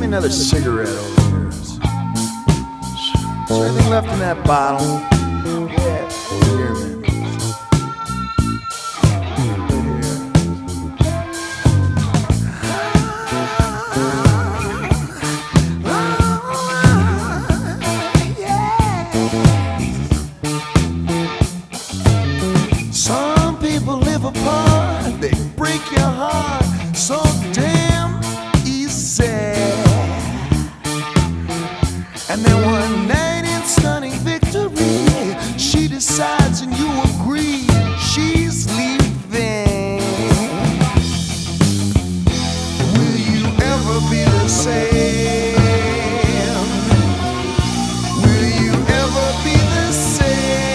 me another cigarette over here. Is there anything left in that bottle? Yeah, here, man. Some people live apart, they break your heart so damn easy. And then one night in stunning victory, she decides and you agree she's leaving. Will you ever be the same? Will you ever be the same?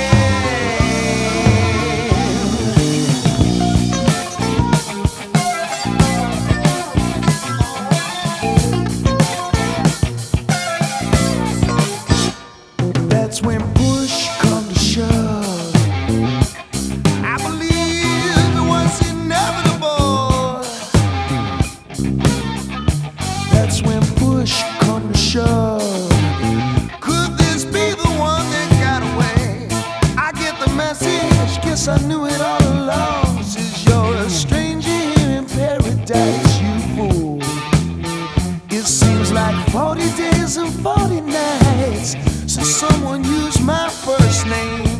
That's when push come to shove. I believe it was inevitable. That's when push come to shove. Could this be the one that got away? I get the message, guess I knew it all along. Says you're a stranger here in paradise, you fool. It seems like 40 days and 40 nights since someone used my first name.